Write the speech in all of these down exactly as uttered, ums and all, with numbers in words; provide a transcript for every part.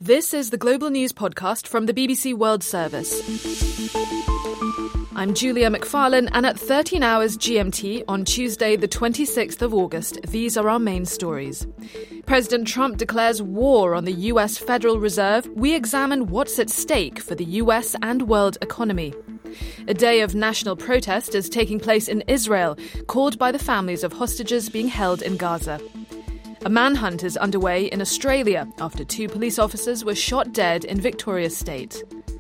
This is the Global News Podcast from the B B C World Service. I'm Julia McFarlane, and at thirteen hours G M T on Tuesday, the twenty-sixth of August, these are our main stories. President Trump declares war on the U S Federal Reserve. We examine what's at stake for the U S and world economy. A day of national protest is taking place in Israel, called by the families of hostages being held in Gaza. A manhunt is underway in Australia after two police officers were shot dead in Victoria State.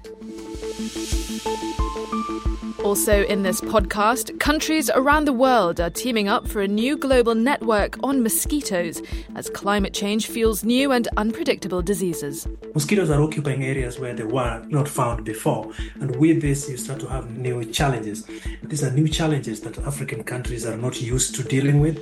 Also in this podcast, countries around the world are teaming up for a new global network on mosquitoes as climate change fuels new and unpredictable diseases. Mosquitoes are occupying areas where they were not found before, and with this you start to have new challenges. These are new challenges that African countries are not used to dealing with.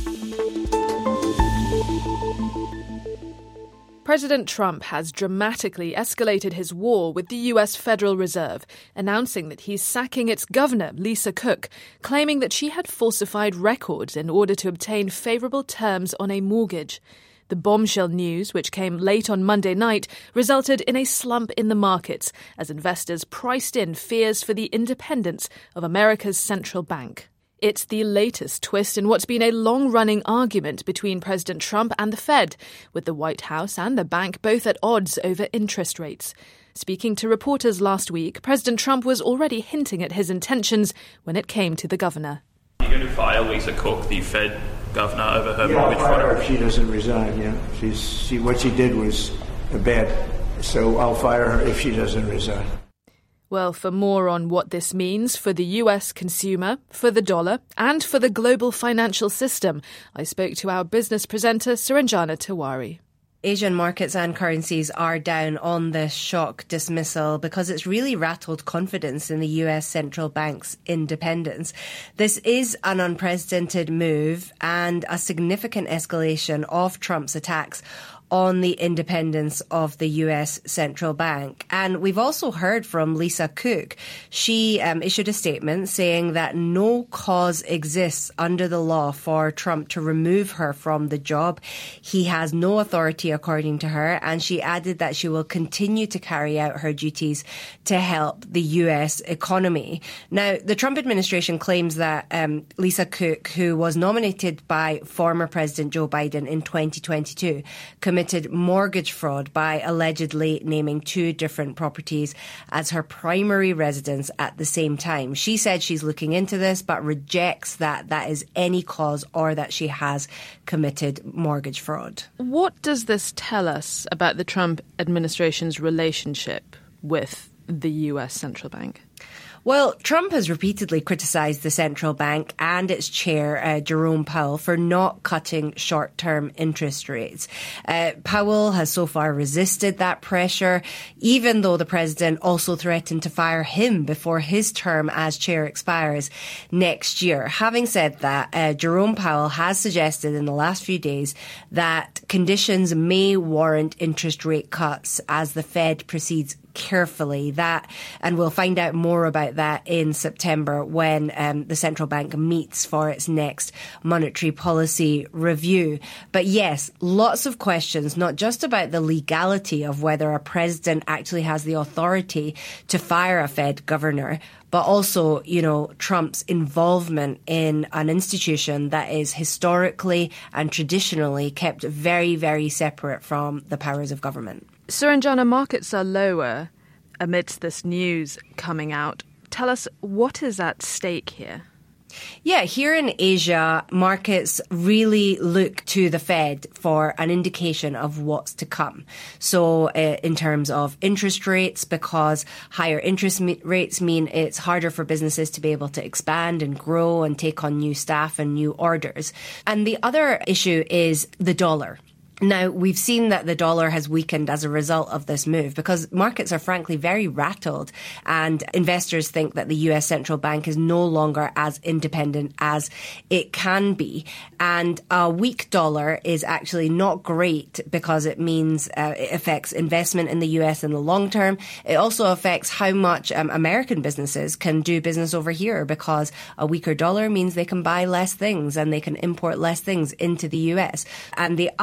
President Trump has dramatically escalated his war with the U S Federal Reserve, announcing that he's sacking its governor, Lisa Cook, claiming that she had falsified records in order to obtain favourable terms on a mortgage. The bombshell news, which came late on Monday night, resulted in a slump in the markets as investors priced in fears for the independence of America's central bank. It's the latest twist in what's been a long-running argument between President Trump and the Fed, with the White House and the bank both at odds over interest rates. Speaking to reporters last week, President Trump was already hinting at his intentions when it came to the governor. Are you going to fire Lisa Cook, the Fed governor, over her yeah, mortgage fraud? fraud? If she doesn't resign, yeah. She's, she, what she did was bad, so I'll fire her if she doesn't resign. Well, for more on what this means for the U S consumer, for the dollar, and for the global financial system, I spoke to our business presenter, Suranjana Tiwari. Asian markets and currencies are down on this shock dismissal because it's really rattled confidence in the U S central bank's independence. This is an unprecedented move and a significant escalation of Trump's attacks on the independence of the U S central bank. And we've also heard from Lisa Cook. She um, issued a statement saying that no cause exists under the law for Trump to remove her from the job. He has no authority, according to her, and she added that she will continue to carry out her duties to help the U S economy. Now, the Trump administration claims that um, Lisa Cook, who was nominated by former President Joe Biden in twenty twenty-two, committed mortgage fraud by allegedly naming two different properties as her primary residence at the same time. She said she's looking into this, but rejects that that is any cause or that she has committed mortgage fraud. What does this tell us about the Trump administration's relationship with the U S central bank? Well, Trump has repeatedly criticised the central bank and its chair, uh, Jerome Powell, for not cutting short-term interest rates. Uh, Powell has so far resisted that pressure, even though the president also threatened to fire him before his term as chair expires next year. Having said that, uh, Jerome Powell has suggested in the last few days that conditions may warrant interest rate cuts as the Fed proceeds carefully. That, and we'll find out more about that in September when um, the central bank meets for its next monetary policy review. But yes, lots of questions, not just about the legality of whether a president actually has the authority to fire a Fed governor, but also, you know, Trump's involvement in an institution that is historically and traditionally kept very, very separate from the powers of government. Suranjana, markets are lower amidst this news coming out. Tell us, what is at stake here? Yeah, here in Asia, markets really look to the Fed for an indication of what's to come. So uh, in terms of interest rates, because higher interest me- rates mean it's harder for businesses to be able to expand and grow and take on new staff and new orders. And the other issue is the dollar. Now, we've seen that the dollar has weakened as a result of this move because markets are frankly very rattled and investors think that the U S central bank is no longer as independent as it can be. And a weak dollar is actually not great because it means uh, it affects investment in the U S in the long term. It also affects how much um, American businesses can do business over here because a weaker dollar means they can buy less things and they can import less things into the U S. And the other really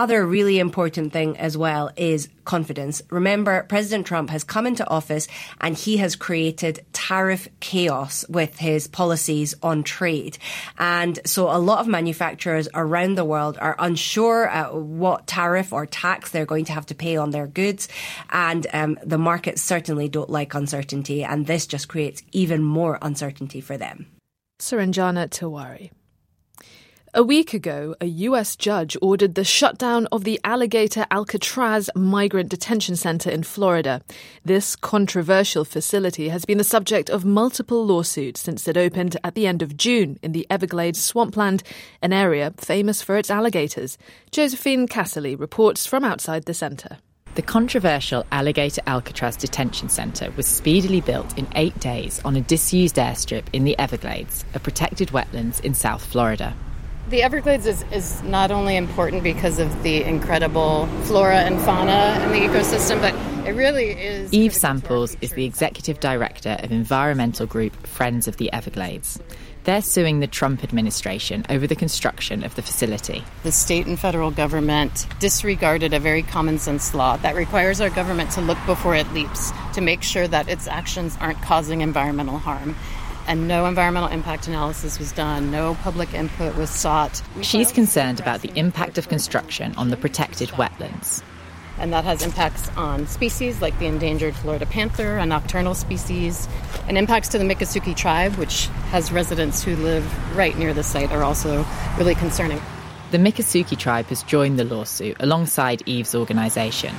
really important thing as well is confidence. Remember, President Trump has come into office and he has created tariff chaos with his policies on trade. And so a lot of manufacturers around the world are unsure uh, what tariff or tax they're going to have to pay on their goods. And um, the markets certainly don't like uncertainty. And this just creates even more uncertainty for them. Suranjana Tiwari. A week ago, a U S judge ordered the shutdown of the Alligator Alcatraz migrant detention center in Florida. This controversial facility has been the subject of multiple lawsuits since it opened at the end of June in the Everglades swampland, an area famous for its alligators. Josephine Casserly reports from outside the center. The controversial Alligator Alcatraz Detention Centre was speedily built in eight days on a disused airstrip in the Everglades, a protected wetlands in South Florida. The Everglades is, is not only important because of the incredible flora and fauna in the ecosystem, but it really is... Eve Samples is the executive director of environmental group Friends of the Everglades. They're suing the Trump administration over the construction of the facility. The state and federal government disregarded a very common sense law that requires our government to look before it leaps, to make sure that its actions aren't causing environmental harm. And no environmental impact analysis was done. No public input was sought. She's concerned about the impact of construction on the protected wetlands. And that has impacts on species like the endangered Florida panther, a nocturnal species, and impacts to the Miccosukee tribe, which has residents who live right near the site, are also really concerning. The Miccosukee tribe has joined the lawsuit alongside Eve's organisation.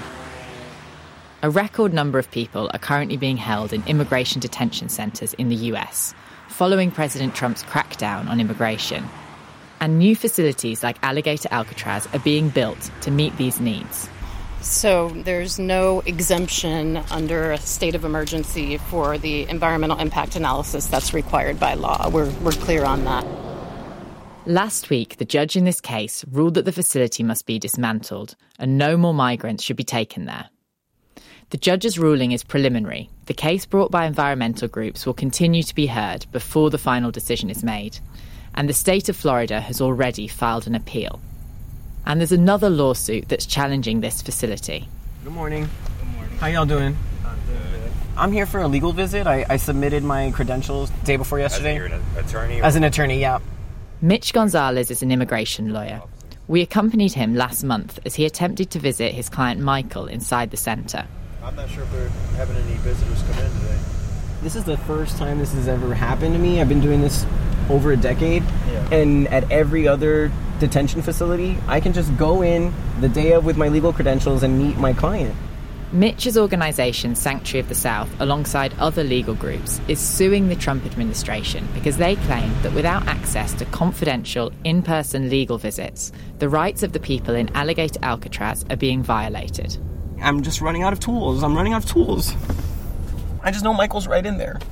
A record number of people are currently being held in immigration detention centres in the U S, following President Trump's crackdown on immigration. And new facilities like Alligator Alcatraz are being built to meet these needs. So there's no exemption under a state of emergency for the environmental impact analysis that's required by law. We're, we're clear on that. Last week, the judge in this case ruled that the facility must be dismantled and no more migrants should be taken there. The judge's ruling is preliminary. The case brought by environmental groups will continue to be heard before the final decision is made. And the state of Florida has already filed an appeal. And there's another lawsuit that's challenging this facility. Good morning. Good morning. How y'all doing? I'm good. I'm here for a legal visit. I, I submitted my credentials the day before yesterday. As an attorney? As an attorney, yeah. Mitch Gonzalez is an immigration lawyer. We accompanied him last month as he attempted to visit his client Michael inside the centre. I'm not sure if we're having any visitors come in today. This is the first time this has ever happened to me. I've been doing this over a decade. Yeah. And at every other detention facility, I can just go in the day of with my legal credentials and meet my client. Mitch's organisation, Sanctuary of the South, alongside other legal groups, is suing the Trump administration because they claim that without access to confidential, in-person legal visits, the rights of the people in Alligator Alcatraz are being violated. I'm just running out of tools. I'm running out of tools. I just know Michael's right in there.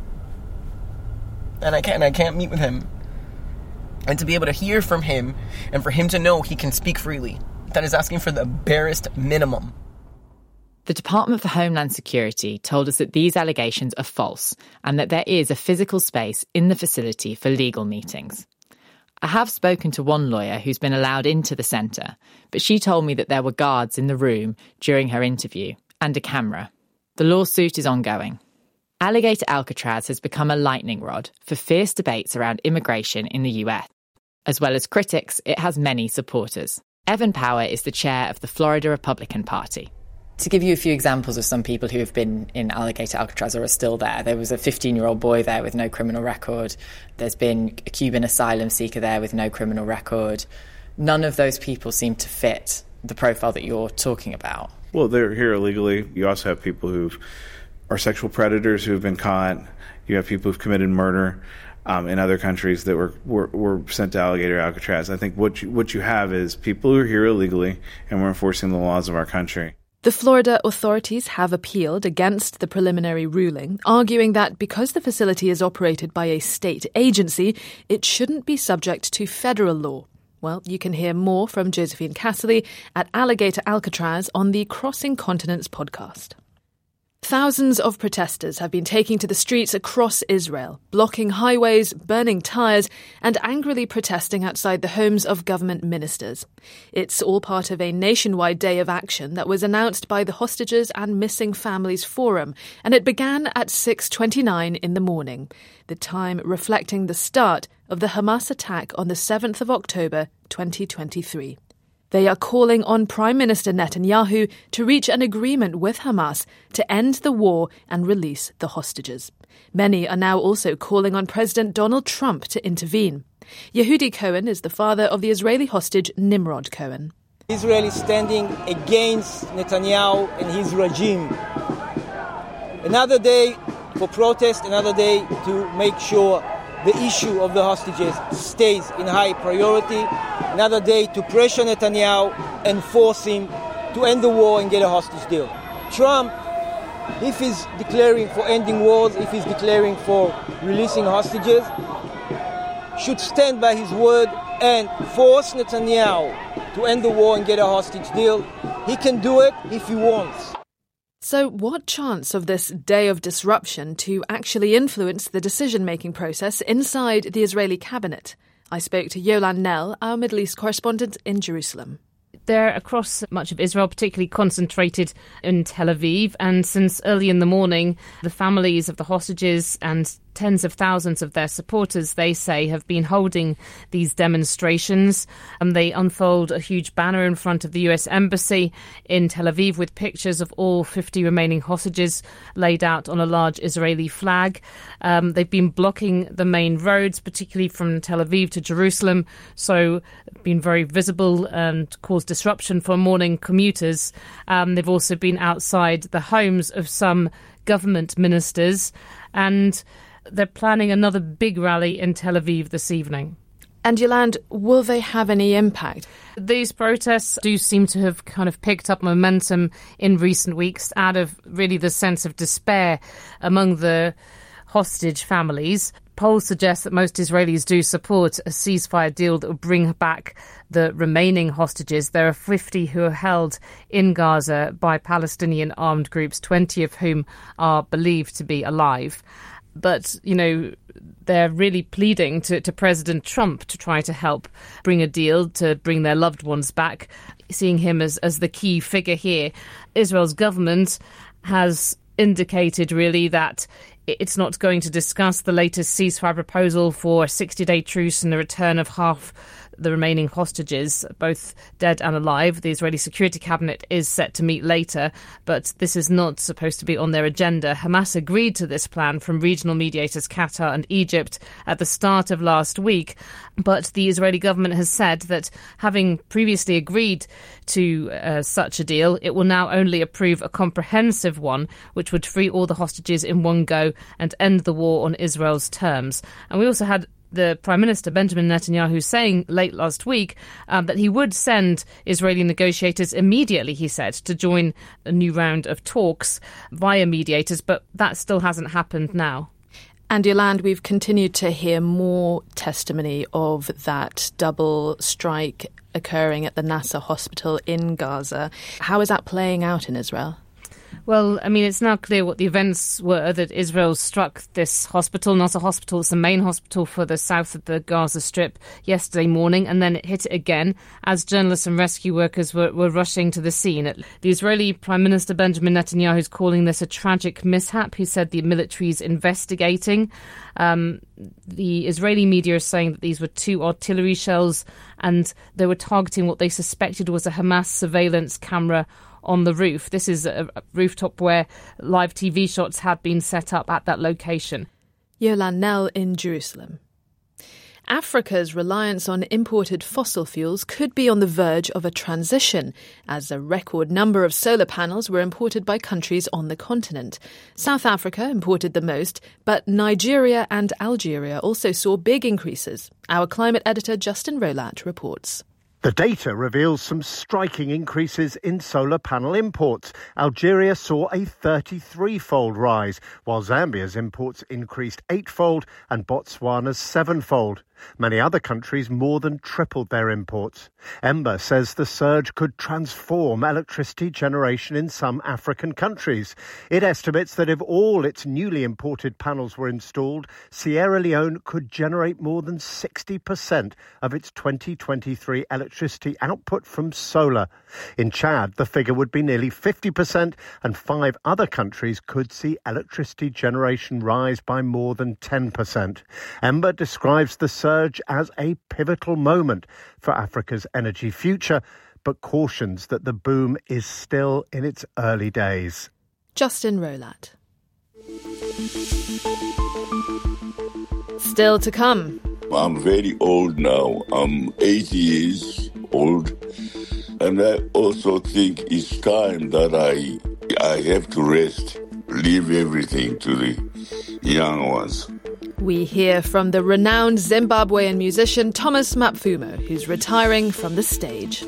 And I can't, I can't meet with him. And to be able to hear from him and for him to know he can speak freely, that is asking for the barest minimum. The Department for Homeland Security told us that these allegations are false and that there is a physical space in the facility for legal meetings. I have spoken to one lawyer who's been allowed into the centre, but she told me that there were guards in the room during her interview and a camera. The lawsuit is ongoing. Alligator Alcatraz has become a lightning rod for fierce debates around immigration in the U S. As well as critics, it has many supporters. Evan Power is the chair of the Florida Republican Party. To give you a few examples of some people who have been in Alligator Alcatraz or are still there, there was a fifteen-year-old boy there with no criminal record. There's been a Cuban asylum seeker there with no criminal record. None of those people seem to fit the profile that you're talking about. Well, they're here illegally. You also have people who are sexual predators who have been caught. You have people who've committed murder um, in other countries that were, were, were sent to Alligator Alcatraz. I think what you, what you have is people who are here illegally and we're enforcing the laws of our country. The Florida authorities have appealed against the preliminary ruling, arguing that because the facility is operated by a state agency, it shouldn't be subject to federal law. Well, you can hear more from Josephine Casserly at Alligator Alcatraz on the Crossing Continents podcast. Thousands of protesters have been taking to the streets across Israel, blocking highways, burning tyres and angrily protesting outside the homes of government ministers. It's all part of a nationwide day of action that was announced by the Hostages and Missing Families Forum, and it began at six twenty-nine in the morning, the time reflecting the start of the Hamas attack on the seventh of October twenty twenty-three. They are calling on Prime Minister Netanyahu to reach an agreement with Hamas to end the war and release the hostages. Many are now also calling on President Donald Trump to intervene. Yehudi Cohen is the father of the Israeli hostage Nimrod Cohen. Israel is standing against Netanyahu and his regime. Another day for protest, another day to make sure the issue of the hostages stays in high priority. Another day to pressure Netanyahu and force him to end the war and get a hostage deal. Trump, if he's declaring for ending wars, if he's declaring for releasing hostages, should stand by his word and force Netanyahu to end the war and get a hostage deal. He can do it if he wants. So what chance of this day of disruption to actually influence the decision-making process inside the Israeli cabinet? I spoke to Yolan Nell, our Middle East correspondent in Jerusalem. They're across much of Israel, particularly concentrated in Tel Aviv. And since early in the morning, the families of the hostages and tens of thousands of their supporters, they say, have been holding these demonstrations. And they unfold a huge banner in front of the U S Embassy in Tel Aviv with pictures of all fifty remaining hostages laid out on a large Israeli flag. Um, they've been blocking the main roads, particularly from Tel Aviv to Jerusalem, so been very visible and caused disruption for morning commuters. Um, they've also been outside the homes of some government ministers, and they're planning another big rally in Tel Aviv this evening. And Yolande, will they have any impact? These protests do seem to have kind of picked up momentum in recent weeks out of really the sense of despair among the hostage families. Polls suggest that most Israelis do support a ceasefire deal that will bring back the remaining hostages. There are fifty who are held in Gaza by Palestinian armed groups, twenty of whom are believed to be alive. But, you know, they're really pleading to, to President Trump to try to help bring a deal to bring their loved ones back, seeing him as, as the key figure here. Israel's government has indicated, really, that it's not going to discuss the latest ceasefire proposal for a sixty-day truce and the return of half the remaining hostages, both dead and alive. The Israeli Security Cabinet is set to meet later, but this is not supposed to be on their agenda. Hamas agreed to this plan from regional mediators Qatar and Egypt at the start of last week, but the Israeli government has said that having previously agreed to uh, such a deal, it will now only approve a comprehensive one, which would free all the hostages in one go and end the war on Israel's terms. And we also had the Prime Minister, Benjamin Netanyahu, saying late last week um, that he would send Israeli negotiators immediately, he said, to join a new round of talks via mediators, but that still hasn't happened now. And Yolande, we've continued to hear more testimony of that double strike occurring at the Nasser hospital in Gaza. How is that playing out in Israel? Well, I mean, it's now clear what the events were, that Israel struck this hospital, Nasser Hospital. It's the main hospital for the south of the Gaza Strip yesterday morning, and then it hit it again as journalists and rescue workers were, were rushing to the scene. The Israeli Prime Minister Benjamin Netanyahu is calling this a tragic mishap. He said the military is investigating. Um, the Israeli media is saying that these were two artillery shells and they were targeting what they suspected was a Hamas surveillance camera on the roof. This is a rooftop where live T V shots had been set up at that location. Yolan Nell in Jerusalem. Africa's reliance on imported fossil fuels could be on the verge of a transition, as a record number of solar panels were imported by countries on the continent. South Africa imported the most, but Nigeria and Algeria also saw big increases. Our climate editor Justin Rolat reports. The data reveals some striking increases in solar panel imports. Algeria saw a thirty-three-fold rise, while Zambia's imports increased eightfold and Botswana's sevenfold. Many other countries more than tripled their imports. Ember says the surge could transform electricity generation in some African countries. It estimates that if all its newly imported panels were installed, Sierra Leone could generate more than sixty percent of its twenty twenty-three electricity output from solar. In Chad, the figure would be nearly fifty percent, and five other countries could see electricity generation rise by more than ten percent. Ember describes the surge as a pivotal moment for Africa's energy future, but cautions that the boom is still in its early days. Justin Rolat. Still to come. I'm very old now. I'm eighty years old. And I also think it's time that I I have to rest, leave everything to the young ones. We hear from the renowned Zimbabwean musician Thomas Mapfumo, who's retiring from the stage.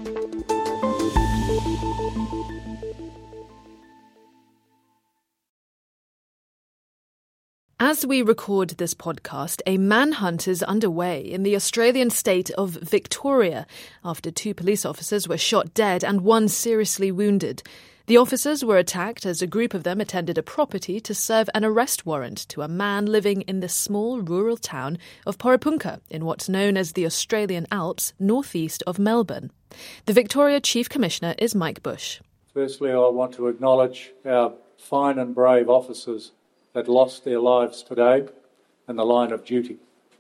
As we record this podcast, a manhunt is underway in the Australian state of Victoria after two police officers were shot dead and one seriously wounded. The officers were attacked as a group of them attended a property to serve an arrest warrant to a man living in the small rural town of Porepunkah in what's known as the Australian Alps, northeast of Melbourne. The Victoria Chief Commissioner is Mike Bush. Firstly, I want to acknowledge our fine and brave officers that lost their lives today in the line of duty.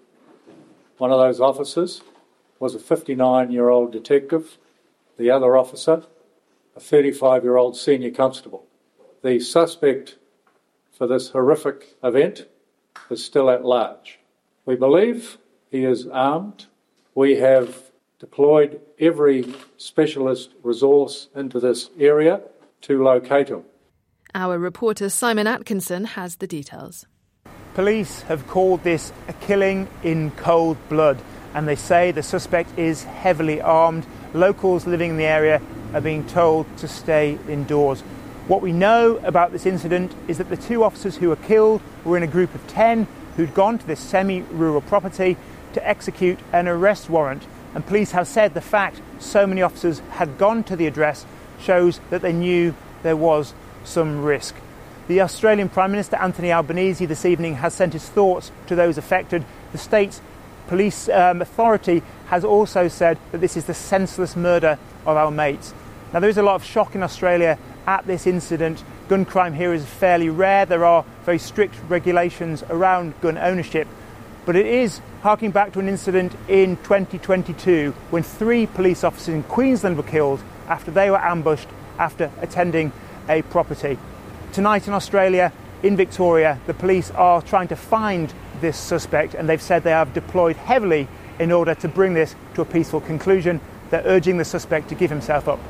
One of those officers was a fifty-nine-year-old detective. The other officer, a thirty-five-year-old senior constable. The suspect for this horrific event is still at large. We believe he is armed. We have deployed every specialist resource into this area to locate him. Our reporter Simon Atkinson has the details. Police have called this a killing in cold blood, and they say the suspect is heavily armed. Locals living in the area are being told to stay indoors. What we know about this incident is that the two officers who were killed were in a group of ten who'd gone to this semi-rural property to execute an arrest warrant. And police have said the fact so many officers had gone to the address shows that they knew there was some risk. The Australian Prime Minister Anthony Albanese this evening has sent his thoughts to those affected. The state's police um, authority has also said that this is the senseless murder of our mates. Now, there is a lot of shock in Australia at this incident. Gun crime here is fairly rare. There are very strict regulations around gun ownership. But it is harking back to an incident in twenty twenty-two when three police officers in Queensland were killed after they were ambushed after attending a property. Tonight in Australia, in Victoria, the police are trying to find this suspect, and they've said they have deployed heavily in order to bring this to a peaceful conclusion. They're urging the suspect to give himself up.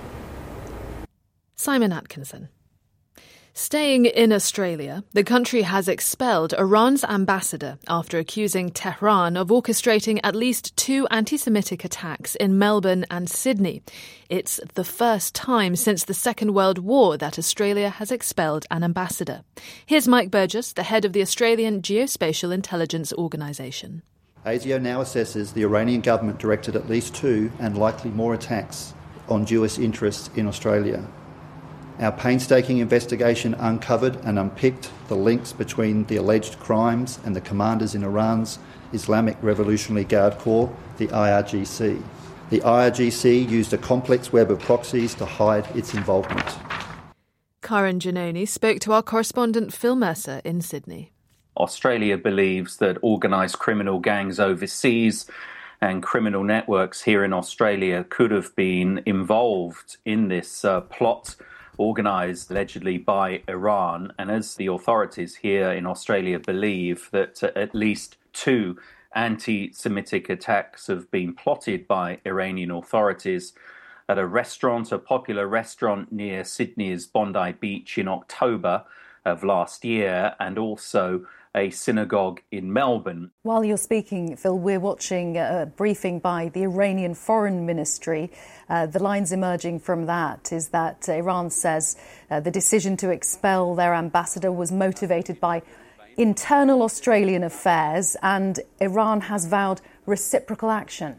Simon Atkinson. Staying in Australia, the country has expelled Iran's ambassador after accusing Tehran of orchestrating at least two anti-Semitic attacks in Melbourne and Sydney. It's the first time since the Second World War that Australia has expelled an ambassador. Here's Mike Burgess, the head of the Australian Geospatial Intelligence Organisation. ASIO now assesses the Iranian government directed at least two and likely more attacks on Jewish interests in Australia. Our painstaking investigation uncovered and unpicked the links between the alleged crimes and the commanders in Iran's Islamic Revolutionary Guard Corps, the I R G C. The I R G C used a complex web of proxies to hide its involvement. Karen Giannoni spoke to our correspondent Phil Mercer in Sydney. Australia believes that organised criminal gangs overseas and criminal networks here in Australia could have been involved in this uh, plot organised allegedly by Iran. And as the authorities here in Australia believe that uh, at least two anti-Semitic attacks have been plotted by Iranian authorities at a restaurant, a popular restaurant near Sydney's Bondi Beach in October. of last year, and also a synagogue in Melbourne. While you're speaking, Phil, we're watching a briefing by the Iranian Foreign Ministry. Uh, the lines emerging from that is that Iran says uh, the decision to expel their ambassador was motivated by internal Australian affairs, and Iran has vowed reciprocal action.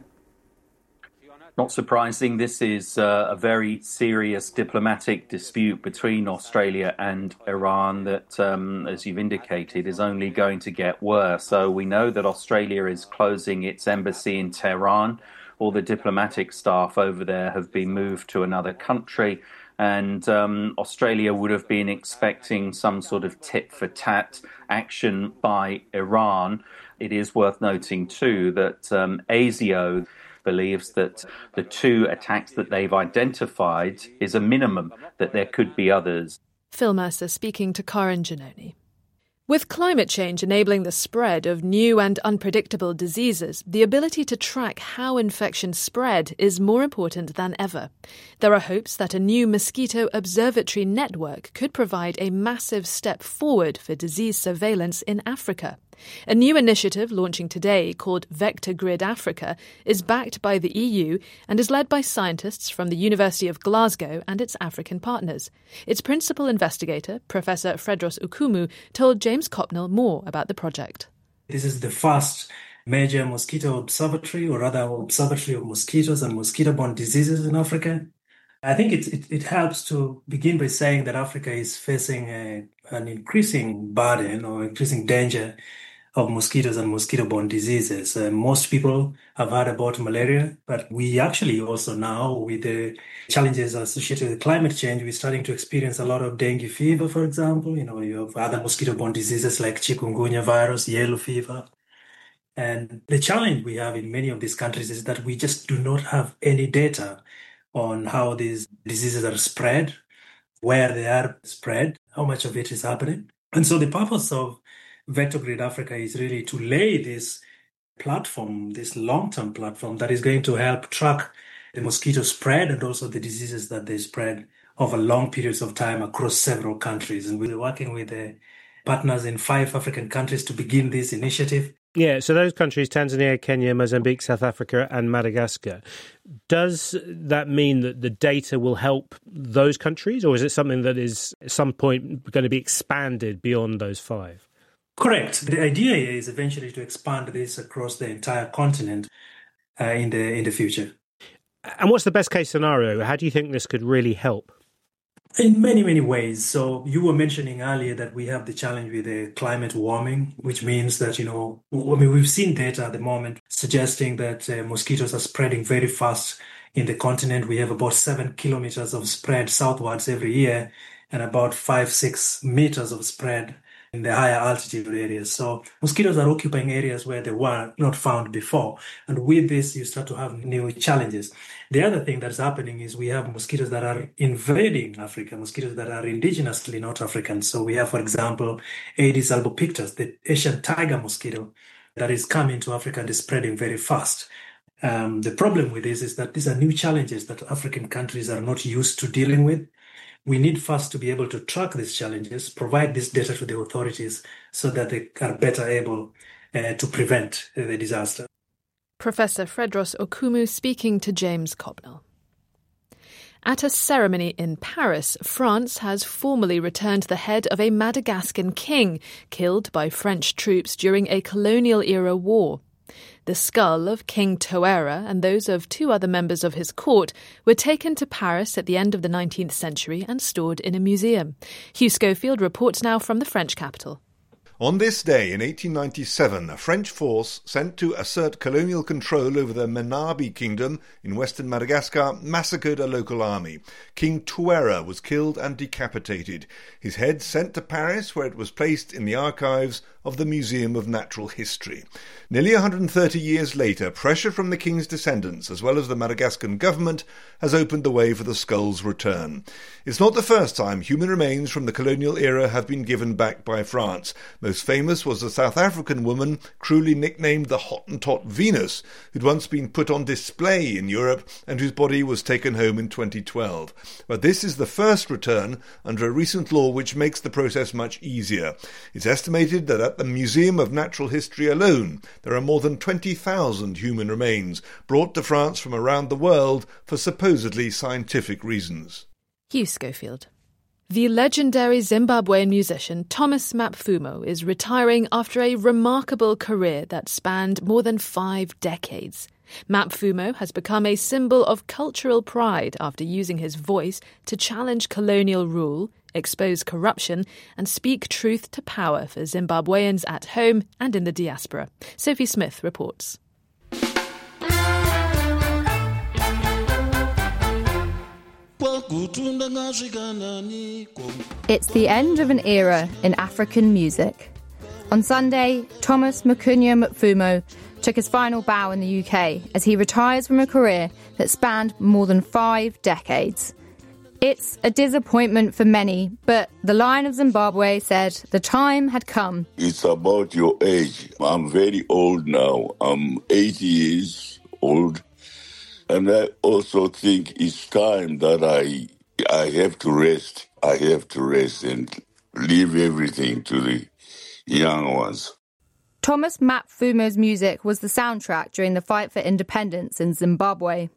Not surprising, this is uh, a very serious diplomatic dispute between Australia and Iran that, um, as you've indicated, is only going to get worse. So we know that Australia is closing its embassy in Tehran. All the diplomatic staff over there have been moved to another country, and um, Australia would have been expecting some sort of tit-for-tat action by Iran. It is worth noting, too, that um, ASIO believes that the two attacks that they've identified is a minimum, that there could be others. Phil Mercer speaking to Karin Giannoni. With climate change enabling the spread of new and unpredictable diseases, the ability to track how infections spread is more important than ever. There are hopes that a new mosquito observatory network could provide a massive step forward for disease surveillance in Africa. A new initiative launching today called Vector Grid Africa is backed by the E U and is led by scientists from the University of Glasgow and its African partners. Its principal investigator, Professor Fredros Okumu, told James Copnell more about the project. This is the first major mosquito observatory, or rather observatory of mosquitoes and mosquito-borne diseases in Africa. I think it, it, it helps to begin by saying that Africa is facing a, an increasing burden or increasing danger of mosquitoes and mosquito-borne diseases. Uh, most people have heard about malaria, but we actually also now, with the challenges associated with climate change, we're starting to experience a lot of dengue fever, for example. You know, you have other mosquito-borne diseases like chikungunya virus, yellow fever. And the challenge we have in many of these countries is that we just do not have any data on how these diseases are spread, where they are spread, how much of it is happening. And so the purpose of Vector Grid Africa is really to lay this platform, this long-term platform that is going to help track the mosquito spread and also the diseases that they spread over long periods of time across several countries. And we're working with the partners in five African countries to begin this initiative. Yeah, so those countries, Tanzania, Kenya, Mozambique, South Africa and Madagascar. Does that mean that the data will help those countries, or is it something that is at some point going to be expanded beyond those five? Correct. The idea is eventually to expand this across the entire continent uh, in the in the future. And what's the best case scenario? How do you think this could really help? In many, many ways. So you were mentioning earlier that we have the challenge with the climate warming, which means that, you know, I mean, we've seen data at the moment suggesting that uh, mosquitoes are spreading very fast in the continent. We have about seven kilometers of spread southwards every year and about five, six meters of spread in the higher altitude areas. So mosquitoes are occupying areas where they were not found before. And with this, you start to have new challenges. The other thing that's happening is we have mosquitoes that are invading Africa, mosquitoes that are indigenously not African. So we have, for example, Aedes albopictus, the Asian tiger mosquito that is coming to Africa and is spreading very fast. Um, the problem with this is that these are new challenges that African countries are not used to dealing with. We need first to be able to track these challenges, provide this data to the authorities so that they are better able uh, to prevent uh, the disaster. Professor Fredros Okumu speaking to James Copnell. At a ceremony in Paris, France has formally returned the head of a Madagascan king killed by French troops during a colonial-era war. The skull of King Touera and those of two other members of his court were taken to Paris at the end of the nineteenth century and stored in a museum. Hugh Schofield reports now from the French capital. On this day in eighteen ninety-seven, a French force sent to assert colonial control over the Menabi kingdom in western Madagascar massacred a local army. King Touera was killed and decapitated. His head sent to Paris, where it was placed in the archives of the Museum of Natural History. Nearly one hundred thirty years later, pressure from the king's descendants, as well as the Madagascan government, has opened the way for the skull's return. It's not the first time human remains from the colonial era have been given back by France. Most famous was a South African woman cruelly nicknamed the Hottentot Venus, who'd once been put on display in Europe and whose body was taken home in twenty twelve. But this is the first return under a recent law which makes the process much easier. It's estimated that at the Museum of Natural History alone, there are more than twenty thousand human remains brought to France from around the world for supposedly scientific reasons. Hugh Schofield. The legendary Zimbabwean musician Thomas Mapfumo is retiring after a remarkable career that spanned more than five decades. Mapfumo has become a symbol of cultural pride after using his voice to challenge colonial rule, expose corruption, and speak truth to power for Zimbabweans at home and in the diaspora. Sophie Smith reports. It's the end of an era in African music. On Sunday, Thomas Makunya Mapfumo took his final bow in the U K as he retires from a career that spanned more than five decades. It's a disappointment for many, but the Lion of Zimbabwe said the time had come. It's about your age. I'm very old now. I'm eighty years old. And I also think it's time that I I have to rest. I have to rest and leave everything to the young ones. Thomas Mapfumo's music was the soundtrack during the fight for independence in Zimbabwe.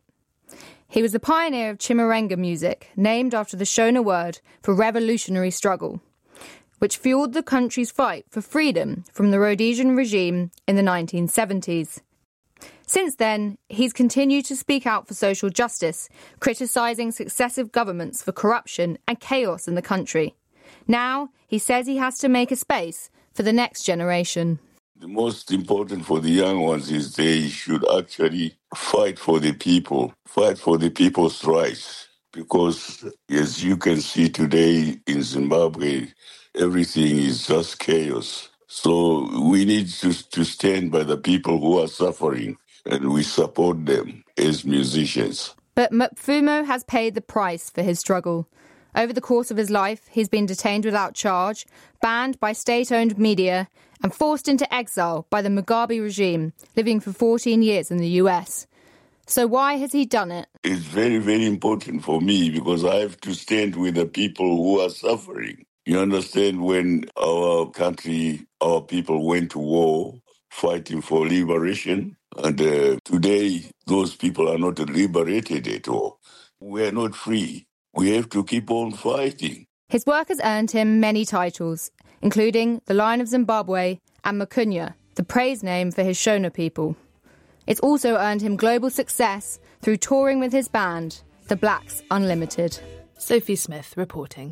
He was the pioneer of Chimurenga music, named after the Shona word for revolutionary struggle, which fueled the country's fight for freedom from the Rhodesian regime in the nineteen seventies. Since then, he's continued to speak out for social justice, criticising successive governments for corruption and chaos in the country. Now, he says he has to make a space for the next generation. The most important for the young ones is they should actually fight for the people, fight for the people's rights. Because, as you can see today in Zimbabwe, everything is just chaos. So we need to, to stand by the people who are suffering, and we support them as musicians. But Mapfumo has paid the price for his struggle. Over the course of his life, he's been detained without charge, banned by state-owned media, and forced into exile by the Mugabe regime, living for fourteen years in the U S. So why has he done it? It's very, very important for me because I have to stand with the people who are suffering. You understand, when our country, our people went to war fighting for liberation, and uh, today those people are not liberated at all. We are not free. We have to keep on fighting. His work has earned him many titles, including the Lion of Zimbabwe and Makunya, the praise name for his Shona people. It's also earned him global success through touring with his band, the Blacks Unlimited. Sophie Smith reporting.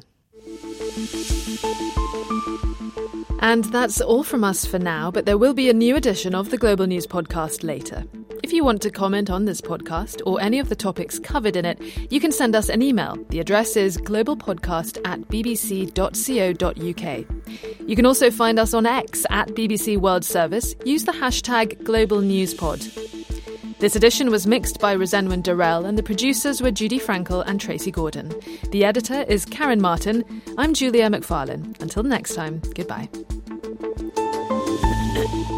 And that's all from us for now, but there will be a new edition of the Global News Podcast later. If you want to comment on this podcast or any of the topics covered in it, you can send us an email. The address is globalpodcast at bbc dot co dot uk. You can also find us on X at B B C World Service. Use the hashtag Global News Pod. This edition was mixed by Rosenwin Durrell and the producers were Judy Frankel and Tracy Gordon. The editor is Karen Martin. I'm Julia McFarlane. Until next time, goodbye.